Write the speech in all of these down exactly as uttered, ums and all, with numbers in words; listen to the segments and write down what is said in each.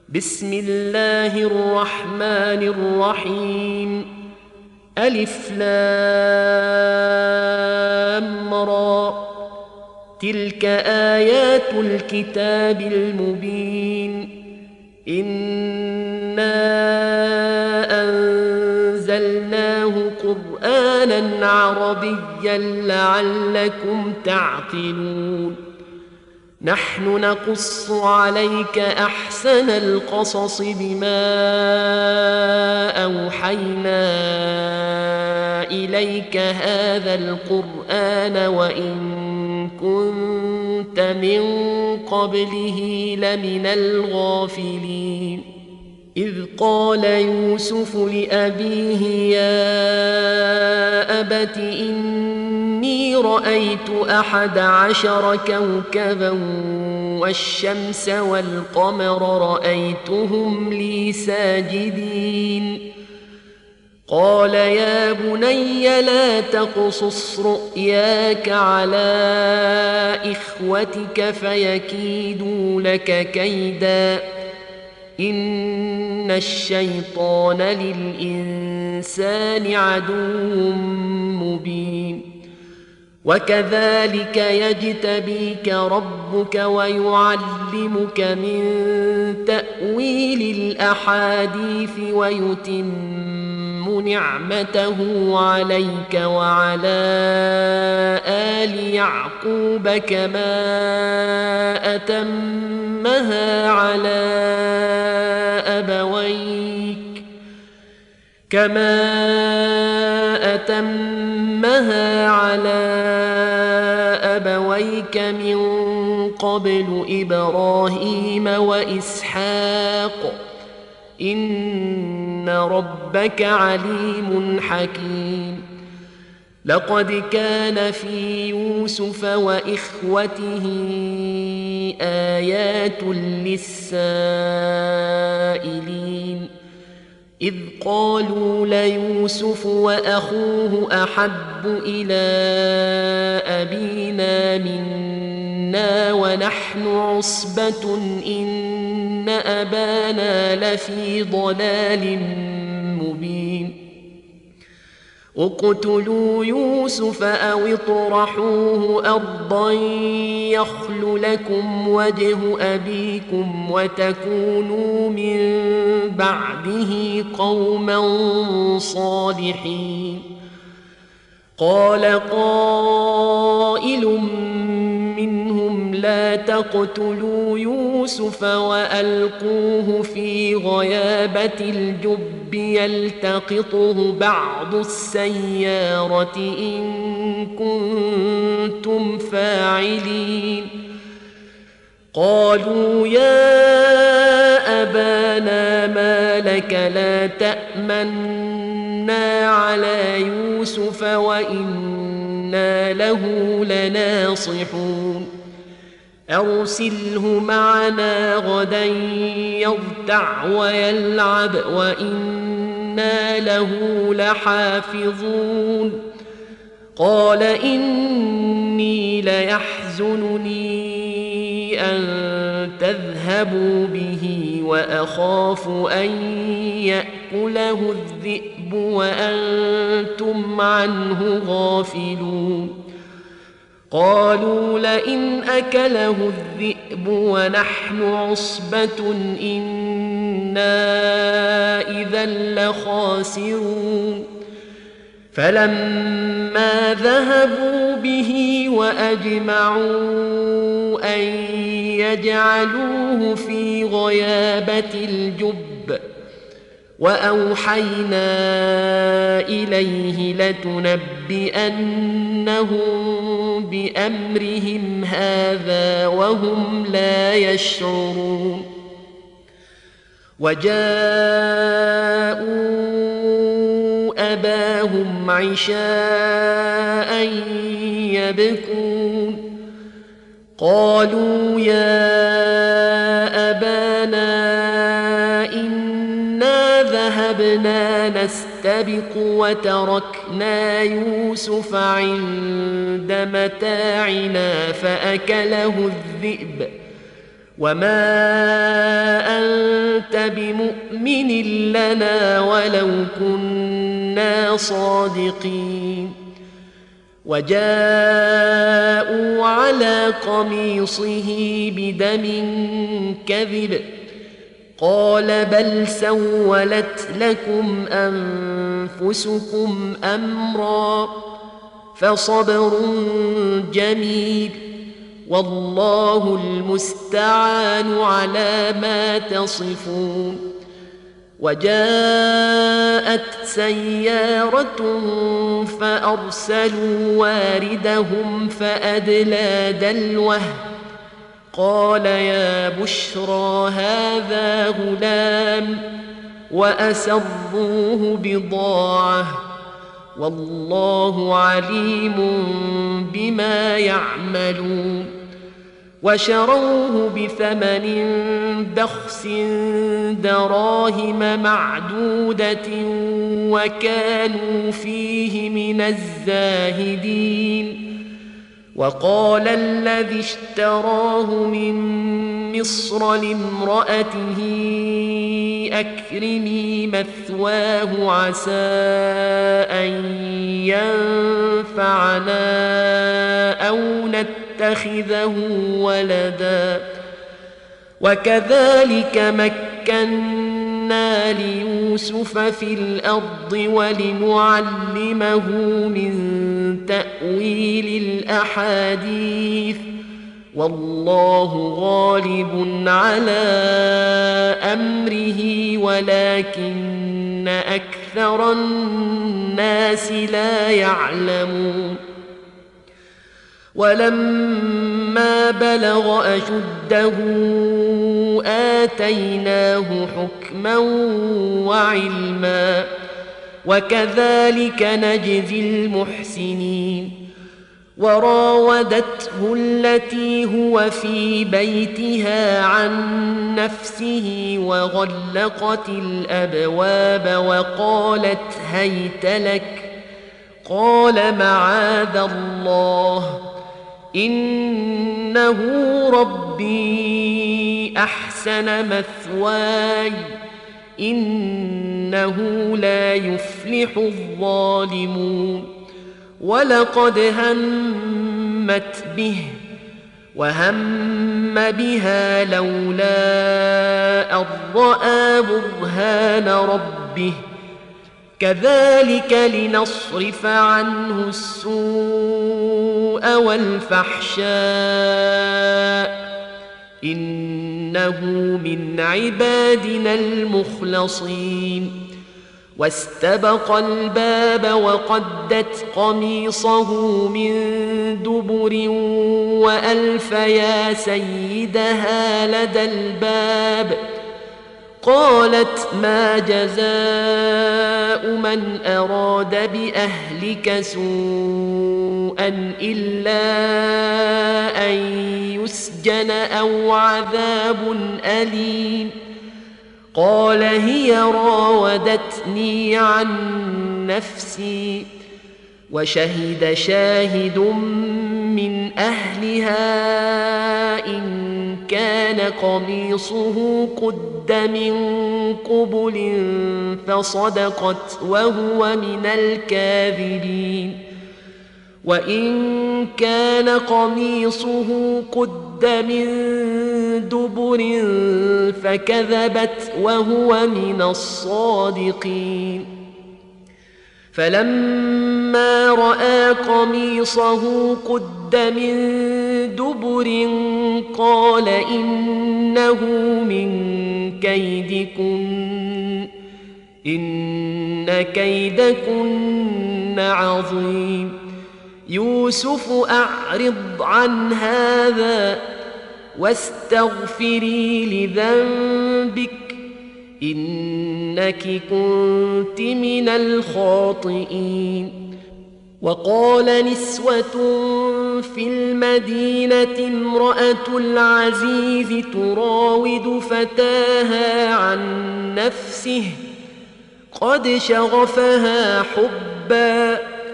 بسم الله الرحمن الرحيم. ألف لام را، تلك آيات الكتاب المبين. إنا أنزلناه قرآنا عربيا لعلكم تعقلون. نحن نقص عليك أحسن القصص بما أوحينا إليك هذا القرآن وإن كنت من قبله لمن الغافلين. إذ قال يوسف لأبيه يا أبت إني رأيت أحد عشر كوكبا والشمس والقمر رأيتهم لي ساجدين. قال يا بني لا تقصص رؤياك على إخوتك فيكيدوا لك كيدا إن الشيطان للإنسان عدو مبين. وكذلك يجتبيك ربك ويعلمك من تأويل الأحاديث ويتم نعمته عليك وعلى آل يعقوب كما أتمها على أبويك كما أتمها على أبويك من قبل إبراهيم وإسحاق إن ربك عليم حكيم. لقد كان في يوسف وإخوته آيات للسائلين إذ قالوا ليوسف وأخوه أحب إلى أبينا منا ونحن عصبة إن أبانا لفي ضلال مبين. اقتلوا يوسف أو اطرحوه أرضا يخل لكم وجه أبيكم وتكونوا من بعده قوما صالحين. قال قائل منهم لا تقتلوا يوسف وألقوه في غيابة الجب يلتقطه بعض السيارة إن كنتم فاعلين. قالوا يا أبانا ما لك لا تأمنا على يوسف وإنا له لناصحون. أرسله معنا غدا يرتع ويلعب وإنا له لحافظون. قال إني ليحزنني أن تذهبوا به وأخاف أن يأكله الذئب وأنتم عنه غافلون. قالوا لئن أكله الذئب ونحن عصبة إنا إذا لخاسرون. فلما ذهبوا به وأجمعوا أن يجعلوه في غيابة الجب وأوحينا إليه لتنبئنهم بأمرهم هذا وهم لا يشعرون. وجاءوا أباهم عشاء يبكون. قالوا يا أبانا إنا ذهبنا نستبق وتركنا يوسف عند متاعنا فأكله الذئب وما أنت بمؤمن لنا ولو كنا صادقين. وجاءوا على قميصه بدم كذب قال بل سولت لكم أنفسكم أمرا فصبر جميل والله المستعان على ما تصفون. وجاءت سيارة فأرسلوا واردهم فأدلى دلوه قال يا بشرى هذا غلام وأسروه بضاعة والله عليم بما يعملون. وشروه بثمن بخس دراهم معدودة وكانوا فيه من الزاهدين. وقال الذي اشتراه من مصر لامرأته أكرمي مثواه عسى أن ينفعنا أو نتخذه ولدا. وكذلك مكنا ليوسف في الأرض ولنعلمه من تأويل الأحاديث والله غالب على أمره ولكن أكثر الناس لا يعلمون. ولما بلغ أشده آتيناه حكما وعلما وكذلك نجزي المحسنين. وراودته التي هو في بيتها عن نفسه وغلقت الأبواب وقالت هيت لك قال معاذ الله إنه ربي أحسن مثواي إنه لا يفلح الظالمون. ولقد همت به وهم بها لولا أن رأى برهان ربه كذلك لنصرف عنه السوء والفحشاء إنه من عبادنا المخلصين. واستبق الباب وقدت قميصه من دبر وألف يا سيدها لدى الباب قالت ما جزاء من أراد بأهلك سوءا إلا أن يسجن أو عذاب أليم قال هي راودتني عن نفسي وشهد شاهد من أهلها إن كان قميصه قد من قبل فصدقت وهو من الكاذبين وإن كان قميصه قد من دبر فكذبت وهو من الصادقين. فلما رأى قميصه قد من دبر قال إنه من كيدكن إن كيدكن عظيم يوسف أعرض عن هذا واستغفري لذنبك إنك كنت من الخاطئين. وقال نسوة في المدينة امرأة العزيز تراود فتاها عن نفسه قد شغفها حبا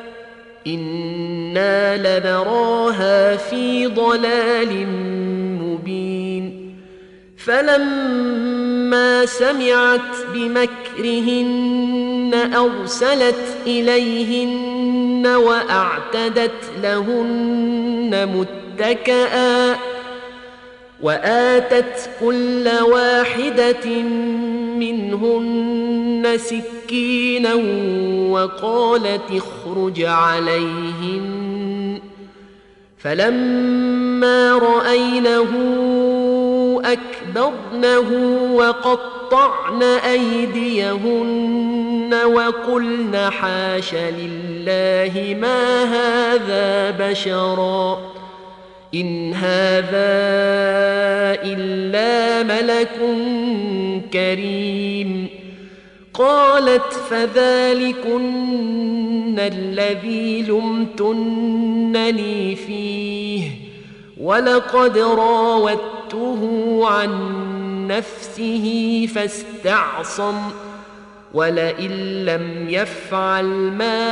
إنا لنراها في ضلال مبين فلما سمعت بمكرهن أرسلت إليهن وأعتدت لهن متكئا وآتت كل واحدة منهن سكينا وقالت اخرج عليهن فلما رأينه أكبرنه وقطعن أيديهن وقلن حاش لله ما هذا بشرا إن هذا إلا ملك كريم قالت فذلكن الذي لمتنني فيه ولقد راودته عن نفسه فاستعصم ولئن لم يفعل ما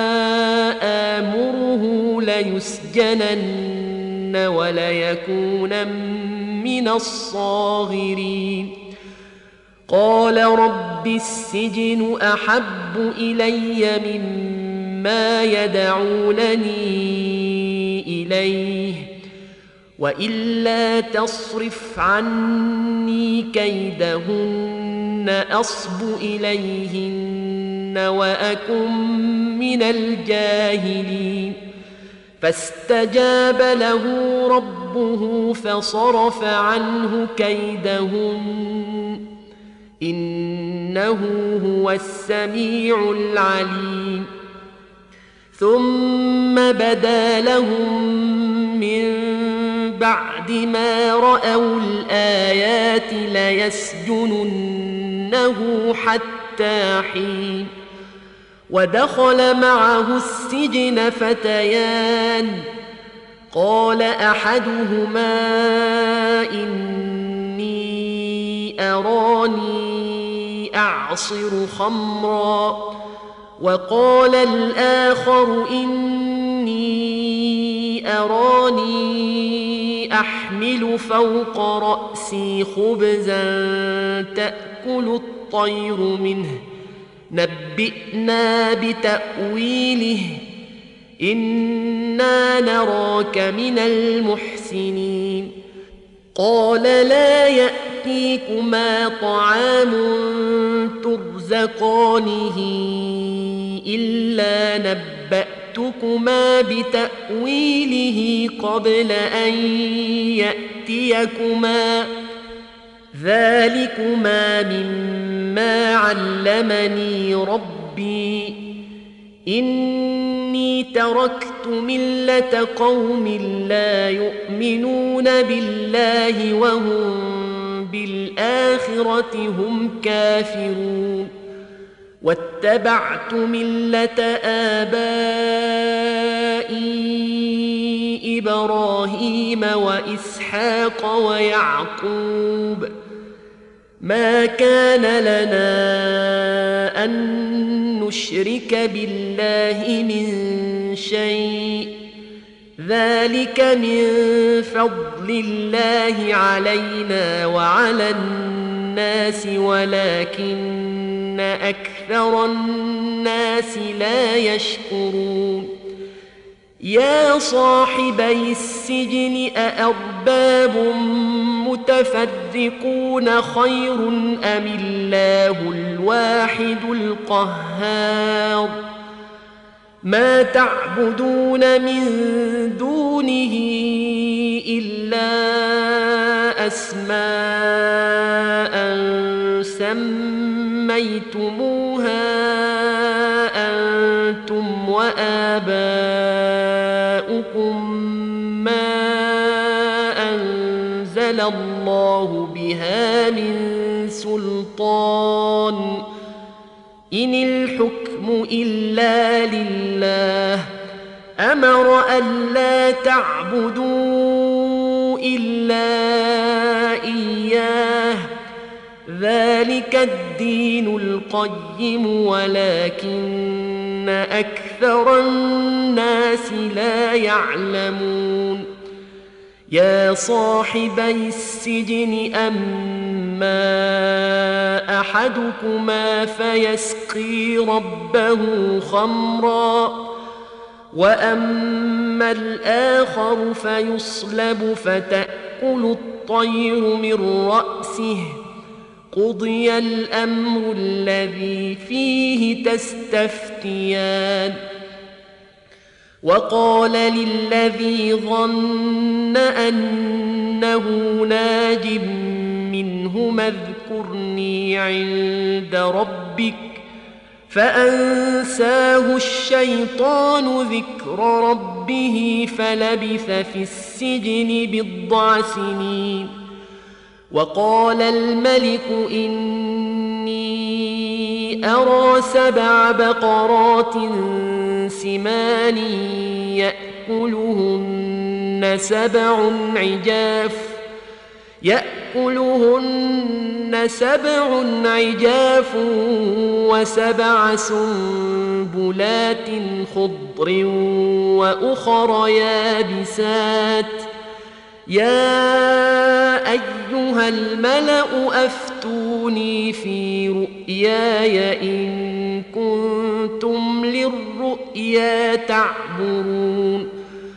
آمره ليسجنن وليكون من الصاغرين قال رب السجن أحب إلي مما يدعونني إليه وإلا تصرف عني كيدهن أصب إليهن وأكن من الجاهلين فاستجاب له ربه فصرف عنه كيدهن إنه هو السميع العليم ثم بدا لهم من بعد ما رأوا الآيات ليسجننه حتى حين ودخل معه السجن فتيان قال أحدهما إني أراني أعصر خمرا وقال الآخر إني أراني أحمل فوق رأسي خبزا تأكل الطير منه نبئنا بتأويله إنا نراك من المحسنين قال لا يأتيكما طعام ترزقانه إلا نبأتكما بتأويله قبل أن يأتيكما ذلكما مما علمني ربي إني تركت ملة قوم لا يؤمنون بالله وهم بالآخرة هم كافرون واتبعت ملة آبائي إبراهيم وإسحاق ويعقوب ما كان لنا أن نشرك بالله من شيء ذلك من فضل الله علينا وعلى الناس ولكن أكثر الناس لا يشكرون يا صاحبي السجن أأرباب متفرقون خير أم الله الواحد القهار ما تعبدون من دونه إلا أسماء سميتموها أنتم وآباؤكم ما أنزل الله بها من سلطان إن الحكم إلا لله أمر ألا تعبدوا إلا إياه ذلك الدين القيم ولكن أكثر الناس لا يعلمون يا صاحبي السجن أما أحدكما فيسقي ربه خمرا وأما الآخر فيصلب فتأكل الطير من رأسه قضي الأمر الذي فيه تستفتيان وقال للذي ظن أنه ناج منهما اذكرني عند ربك فأنساه الشيطان ذكر ربه فلبث في السجن بضع سنين وقال الملك إني أرى سبع بقرات سمان يأكلهن سبع عجاف يأكلهن سبع عجاف وسبع سنبلات خضر وأخر يابسات يا أيها الملأ أفتوني في رؤياي إن كنتم للرؤيا تعبرون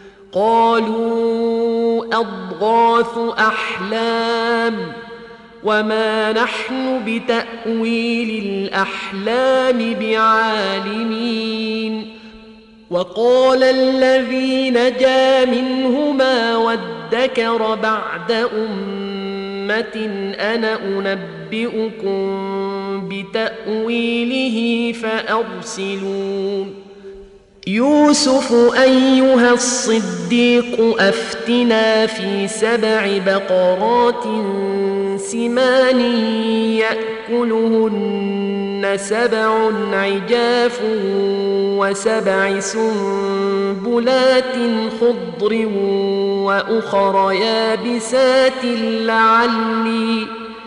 قالوا أضغاث أحلام وما نحن بتأويل الأحلام بعالمين وقال الذي نجا منهما وادكر بعد أمة أنا أنبئكم بتأويله فأرسلون يوسف أيها الصديق أفتنا في سبع بقرات سمان يأكلهن سبع عجاف وسبع سنبلات خضر وأخر يابسات لعلي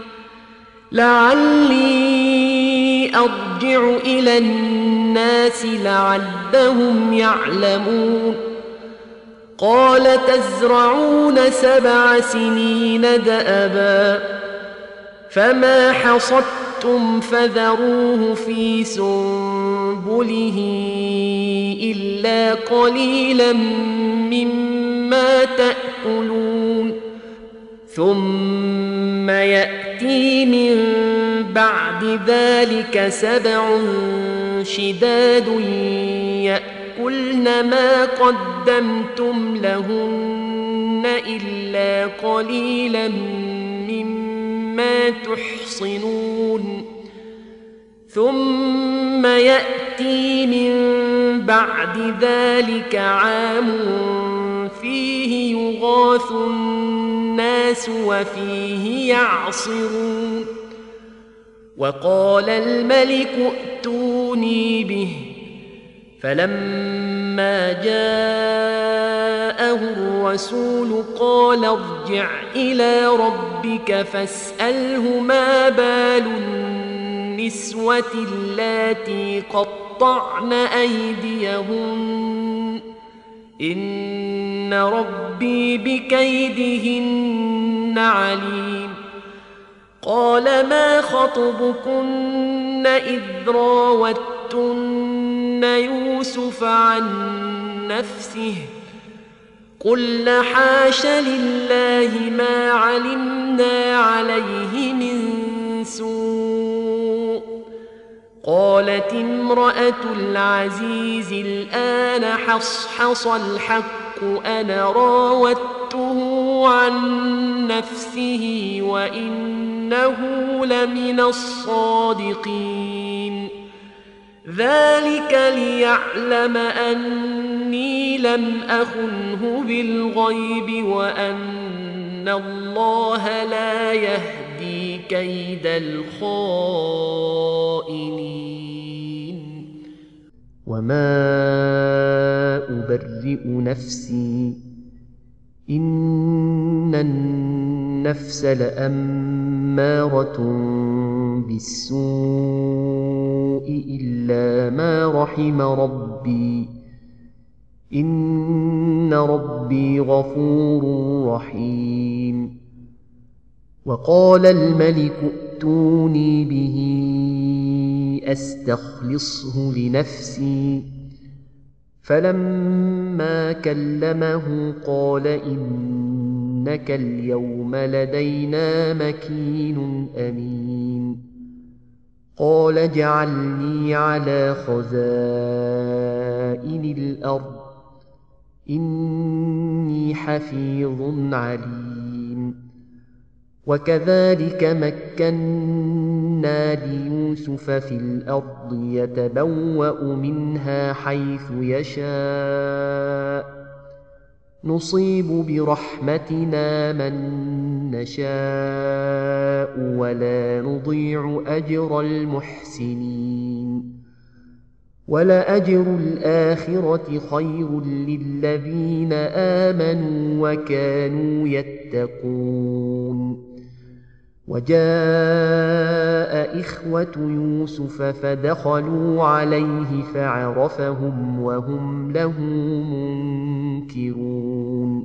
لعلي أرجع إلى الناس لعلهم يعلمون قال تزرعون سبع سنين دأبا فما حصدتم فذروه في سنبله إلا قليلا مما تأكلون ثم يأتي من بعد ذلك سبع شداد يأكلن ما قدمتم لهن إلا قليلا مما تحصنون ثم يأتي من بعد ذلك عام فيه يغاث الناس وفيه يعصرون وقال الملك ائتوني به فلما جاءه الرسول قال ارجع إلى ربك فاسأله ما بال النسوة اللاتي قطعن أيديهن إن ربي بكيدهن عليم قال ما خطبكن إذ راوتن يوسف عن نفسه قلن حاش لله ما علمنا عليه من سوء قالت امرأة العزيز الآن حصحص الحق أنا راودته عن نفسه وإنه لمن الصادقين ذلك ليعلم أني لم أخنه بالغيب وأن الله لا يهدي كيد الخائنين وما أبرئ نفسي إن النفس لأمارة بالسوء إلا ما رحم ربي إن إن ربي غفور رحيم. وقال الملك ائتوني به أستخلصه لنفسي. فلما كلمه قال إنك اليوم لدينا مكين أمين. قال اجعلني على خزائن الأرض إني حفيظ عليم. وكذلك مكنا ليوسف في الأرض يتبوأ منها حيث يشاء نصيب برحمتنا من نشاء ولا نضيع أجر المحسنين. ولأجر الآخرة خير للذين آمنوا وكانوا يتقون. وجاء إخوة يوسف فدخلوا عليه فعرفهم وهم له منكرون.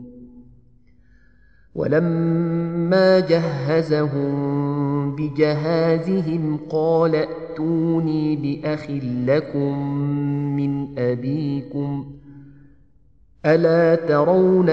ولما جهزهم بجهازهم قال ائتوني بأخ لكم من أبيكم ألا ترون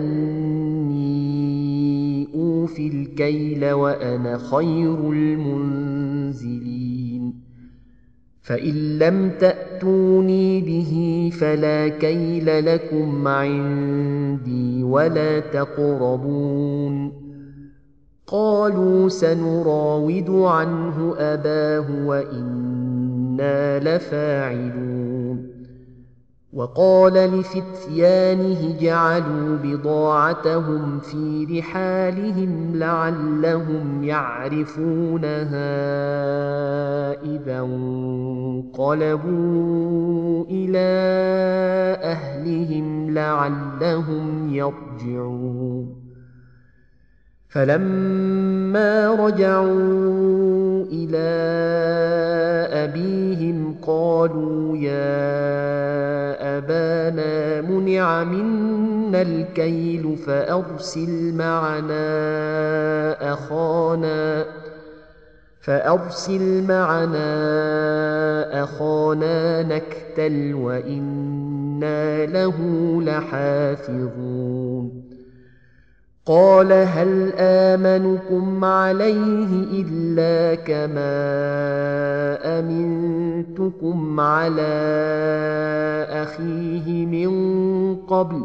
أني أوفي الكيل وأنا خير المنزلين. فإن لم تأتوني به فلا كيل لكم عندي ولا تقربون. قالوا سنراود عنه أباه وإنا لفاعلون. وقال لفتيانه جعلوا بضاعتهم في رحالهم لعلهم يعرفونها إذا انقلبوا إلى أهلهم لعلهم يرجعون. فلما رجعوا إلى أبيهم قالوا يا أبانا منع منا الكيل فأرسل معنا أخانا فأرسل معنا أخانا نكتل وإنا له لحافظون. قال هل آمنكم عليه إلا كما أمنتكم على أخيه من قبل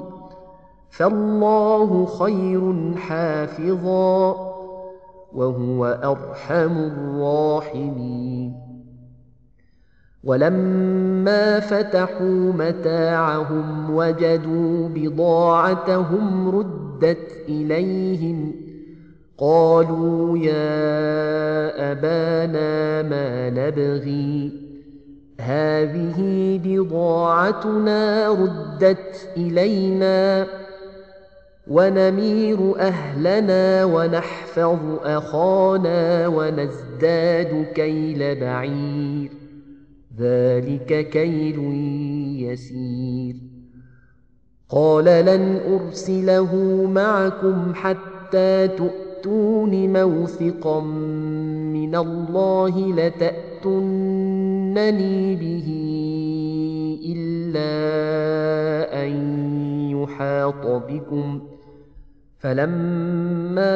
فالله خير حافظا وهو أرحم الراحمين. ولما فتحوا متاعهم وجدوا بضاعتهم ردت إليهم قالوا يا أبانا ما نبغي هذه بضاعتنا ردت إلينا ونمير أهلنا ونحفظ أخانا ونزداد كيل بعير ذلك كيل يسير. قال لن أرسله معكم حتى تؤتون موثقا من الله لتأتونني به إلا أن يحاط بكم. فلما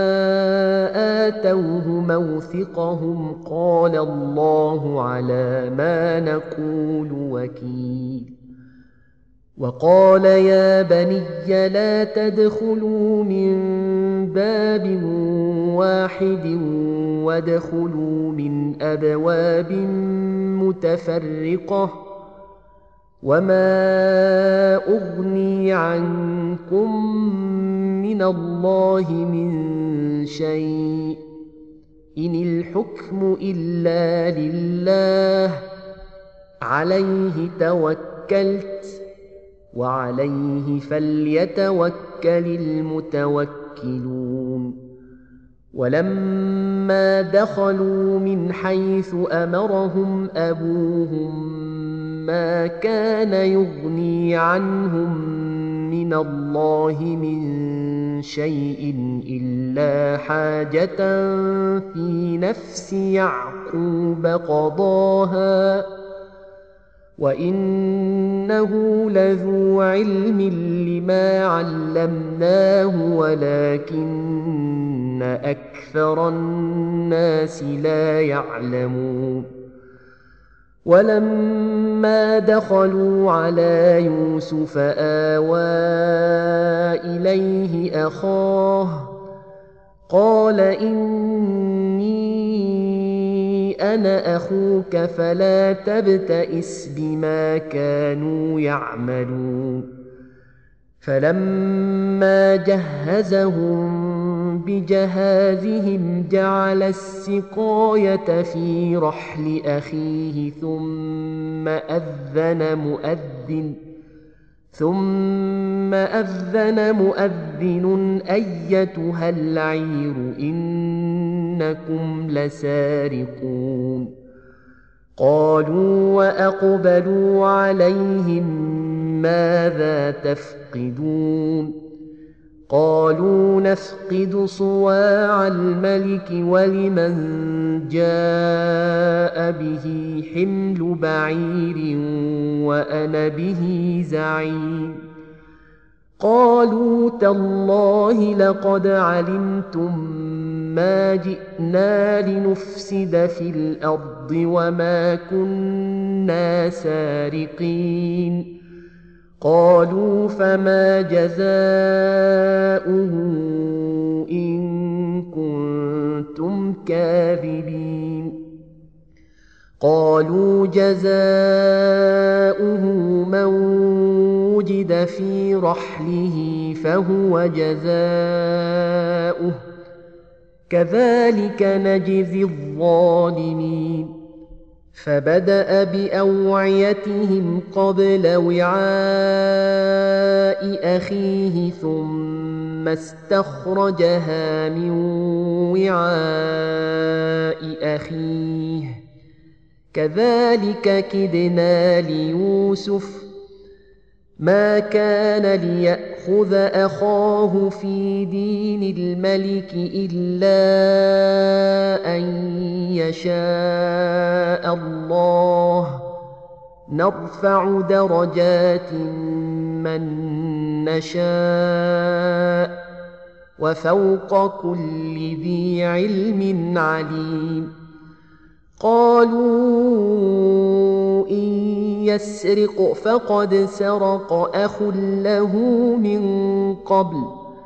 آتوه موثقهم قال الله على ما نقول وكيل. وقال يا بني لا تدخلوا من باب واحد وادخلوا من أبواب متفرقة وما أغني عنكم من الله من شيء إن الحكم إلا لله عليه توكلت وعليه فليتوكل المتوكلون. ولما دخلوا من حيث أمرهم أبوهم ما كان يغني عنهم من الله من شيء إلا حاجة في نفس يعقوب قضاها وإنه لذو علم لما علمناه ولكن أكثر الناس لا يعلمون ولما دخلوا على يوسف آوى إليه أخاه قال إني أنا أخوك فلا تبتئس بما كانوا يعملون فلما جهزهم بجهازهم جعل السقاية في رحل أخيه ثم أذن مؤذن ثم أذن مؤذن أيتها العير إنكم لسارقون قالوا وأقبلوا عليهم ماذا تفقدون قالوا نفقد صواع الملك ولمن جاء به حمل بعير وأنا به زعيم قالوا تالله لقد علمتم ما جئنا لنفسد في الأرض وما كنا سارقين قالوا فما جزاؤه إن كنتم كاذبين قالوا جزاؤه من وجد في رحله فهو جزاؤه كذلك نجزي الظالمين فبدأ بأوعيتهم قبل وعاء أخيه ثم استخرجها من وعاء أخيه كذلك كدنا ليوسف ما كان ليأخذ أخاه في دين الملك إلا أن يشاء الله نرفع درجات من نشاء وفوق كل ذي علم عليم قالوا إن يسرق فقد سرق أخ له من قبل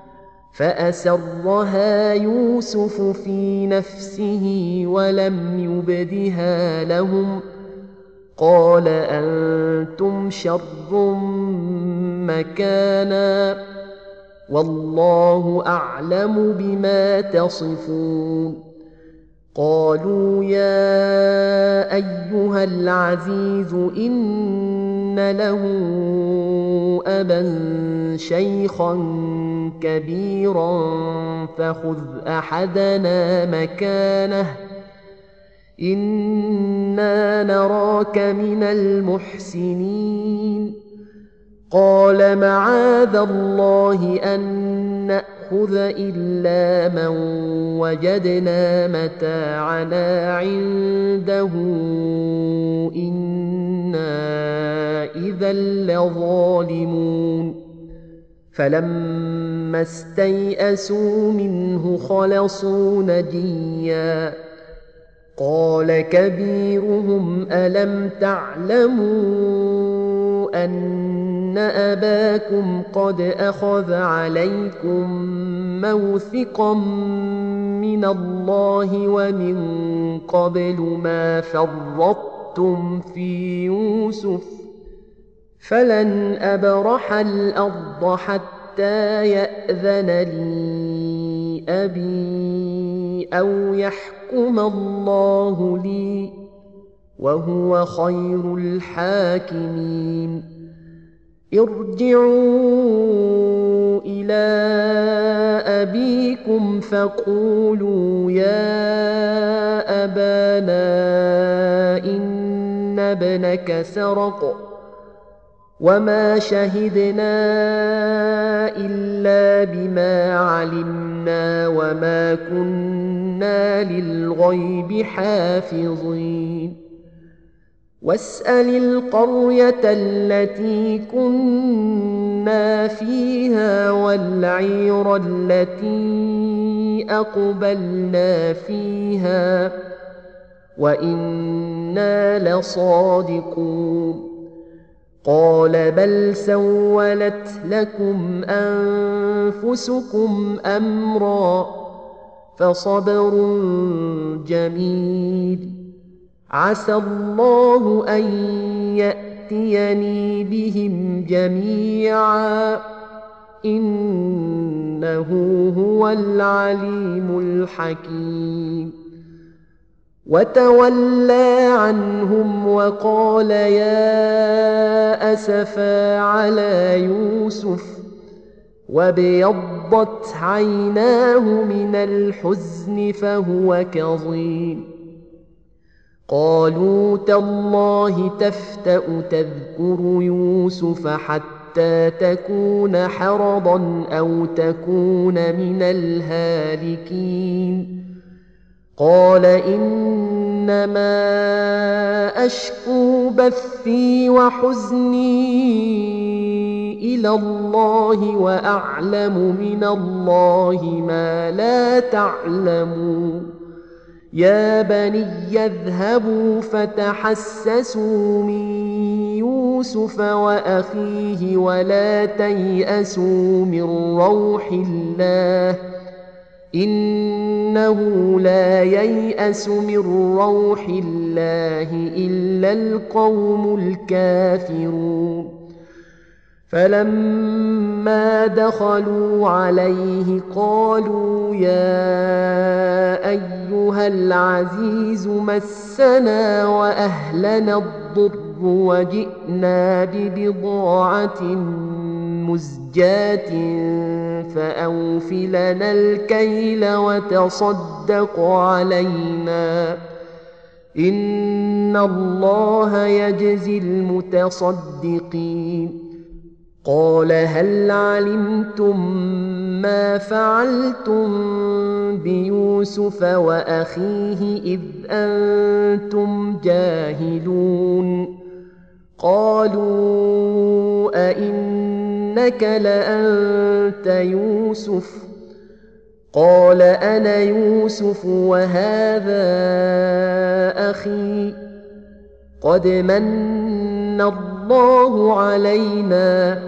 فأسرها يوسف في نفسه ولم يبدها لهم قال أنتم شر مكانا والله أعلم بما تصفون قالوا يا أيها العزيز إن له أبا شيخا كبيرا فخذ أحدنا مكانه إنا نراك من المحسنين قال معاذ الله أن نأخذ إلا من وجدنا متاعنا عنده إنا إذا لظالمون فلما استيئسوا منه خلصوا نجيا قال كبيرهم ألم تعلموا أن أباكم قد أخذ عليكم موثقا من الله ومن قبل ما فرطتم في يوسف فلن أبرح الأرض حتى يأذن لي أبي أو يحكم الله لي وهو خير الحاكمين ارجعوا إلى أبيكم فقولوا يا أبانا إن ابنك سرق وما شهدنا إلا بما علمنا وما كنا للغيب حافظين واسأل القرية التي كنا فيها والعير التي أقبلنا فيها وإنا لصادقون قال بل سولت لكم أنفسكم أمرا فصبر جميل عسى الله أن يأتيني بهم جميعا إنه هو العليم الحكيم وتولى عنهم وقال يا أسفا على يوسف وابيضت عيناه من الحزن فهو كظيم قالوا تالله تفتأ تذكر يوسف حتى تكون حرضا أو تكون من الهالكين قال إنما أشكو بثي وحزني إلى الله وأعلم من الله ما لا تعلمون يا بني اذهبوا فتحسسوا من يوسف وأخيه ولا تيأسوا من روح الله إنه لا ييأس من روح الله إلا القوم الكافرون فلما دخلوا عليه قالوا يا أيها العزيز مسنا وأهلنا الضر وجئنا ببضاعة مزجاة فأوف لنا الكيل وتصدق علينا إن الله يجزي المتصدقين قال هل علمتم ما فعلتم بيوسف وأخيه إذ أنتم جاهلون قالوا أئنك لأنت يوسف قال أنا يوسف وهذا أخي قد من الله علينا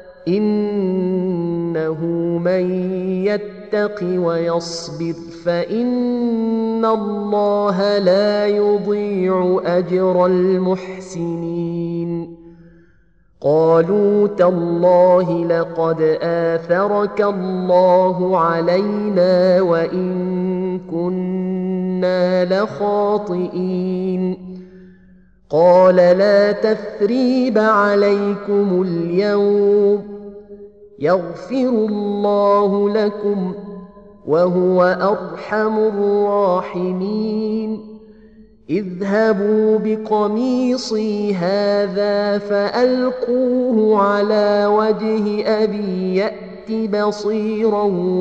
إنه من يتق ويصبر فإن الله لا يضيع أجر المحسنين قالوا تالله لقد آثرك الله علينا وإن كنا لخاطئين قال لا تثريب عليكم اليوم يغفر الله لكم وهو أرحم الراحمين اذهبوا بقميصي هذا فألقوه على وجه أبي يأت بصيرا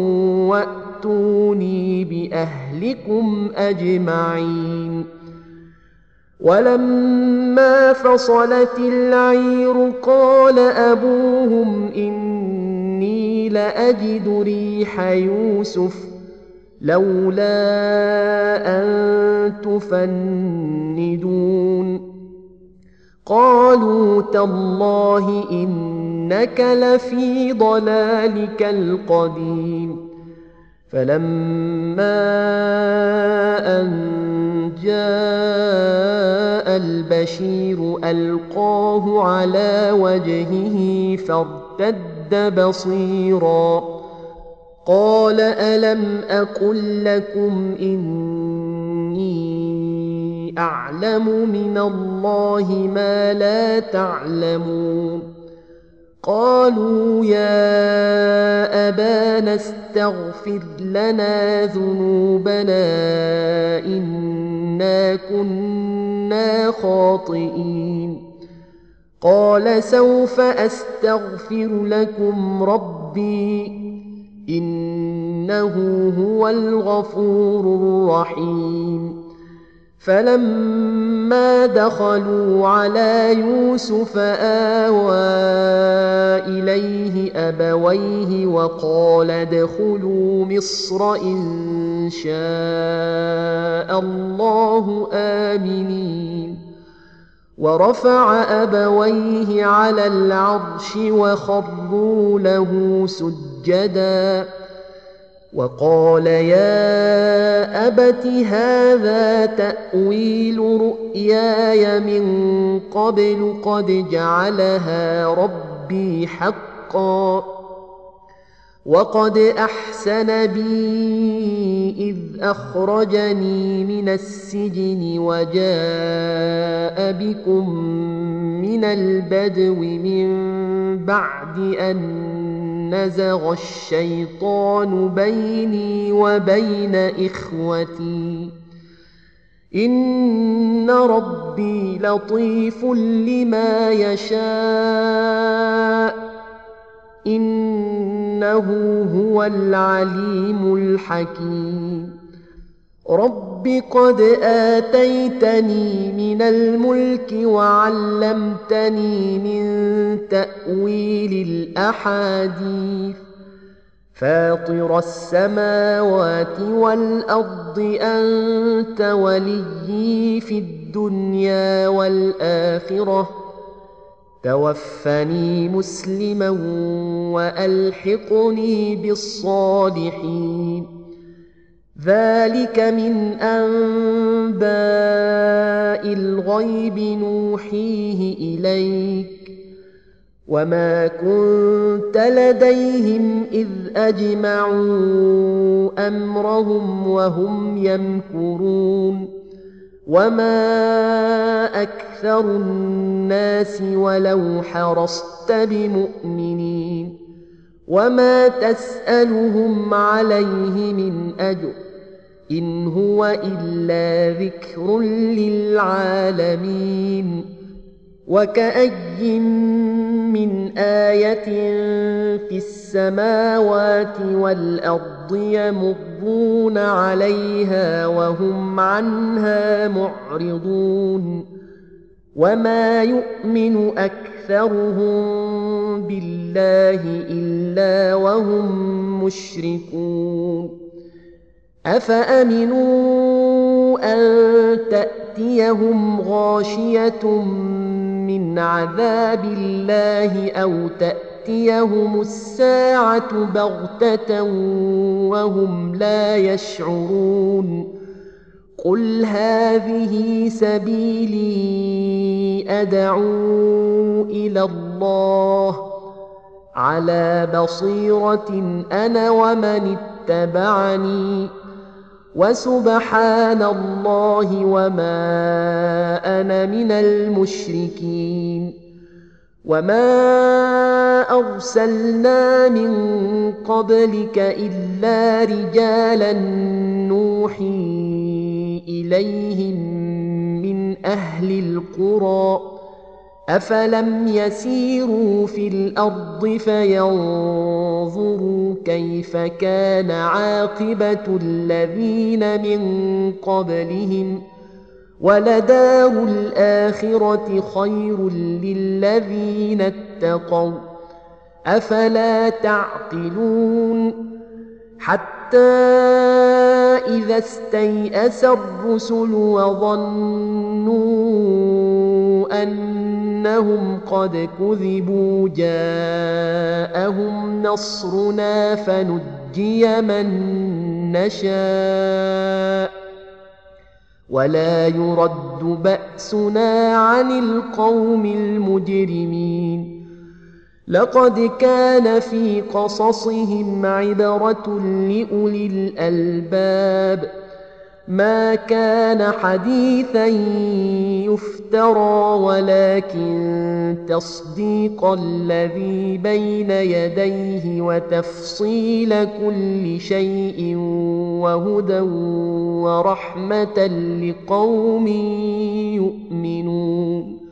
وأتوني بأهلكم أجمعين ولما فصلت العير قال أبوهم إني لأجد ريح يوسف لولا أن تفندون قالوا تالله إنك لفي ضلالك القديم فلما أن جاء البشير ألقاه على وجهه فارتد بصيرا قال ألم أقل لكم إني أعلم من الله ما لا تعلمون قالوا يا أبانا استغفر لنا ذنوبنا إنا كنا خاطئين قال سوف أستغفر لكم ربي إنه هو الغفور الرحيم فلما دخلوا على يوسف آوى إليه أبويه وقال ادخلوا مصر إن شاء الله آمنين ورفع أبويه على العرش وخروا له سجدا وقال يا أبت هذا تأويل رؤياي من قبل قد جعلها ربي حقا وقد أحسن بي إذ أخرجني من السجن وجاء بكم من البدو من بعد أن نزغ الشيطان بيني وبين إخوتي إن ربي لطيف لما يشاء إنه هو العليم الحكيم رب قد آتيتني من الملك وعلمتني من تأويل الأحاديث فاطر السماوات والأرض أنت وليي في الدنيا والآخرة توفني مسلما وألحقني بالصالحين ذلك من أنباء الغيب نوحيه إليك وما كنت لديهم إذ أجمعوا أمرهم وهم يمكرون وما أكثر الناس ولو حرصت بمؤمنين وما تسألهم عليه من أجر إن هو إلا ذكر للعالمين وكأي من آية في السماوات والأرض يمرون عليها وهم عنها معرضون وما يؤمن أكثرهم بالله إلا وهم مشركون أفأمنوا أن تأتيهم غاشية من عذاب الله أو تأتيهم الساعة بغتة وهم لا يشعرون قل هذه سبيلي أدعو إلى الله على بصيرة أنا ومن اتبعني وسبحان الله وما أنا من المشركين وما أرسلنا من قبلك إلا رجالا نوحي إليهم من أهل القرى أفلم يسيروا في الأرض فينظروا كيف كان عاقبة الذين من قبلهم ولدار الآخرة خير للذين اتقوا أفلا تعقلون حتى إذا استيأس الرسل وظنوا أنهم قد كذبوا جاءهم نصرنا فنجي من نشاء ولا يرد بأسنا عن القوم المجرمين لقد كان في قصصهم عبرة لأولي الألباب ما كان حديثا يفترى ولكن تصديق الذي بين يديه وتفصيل كل شيء وهدى ورحمة لقوم يؤمنون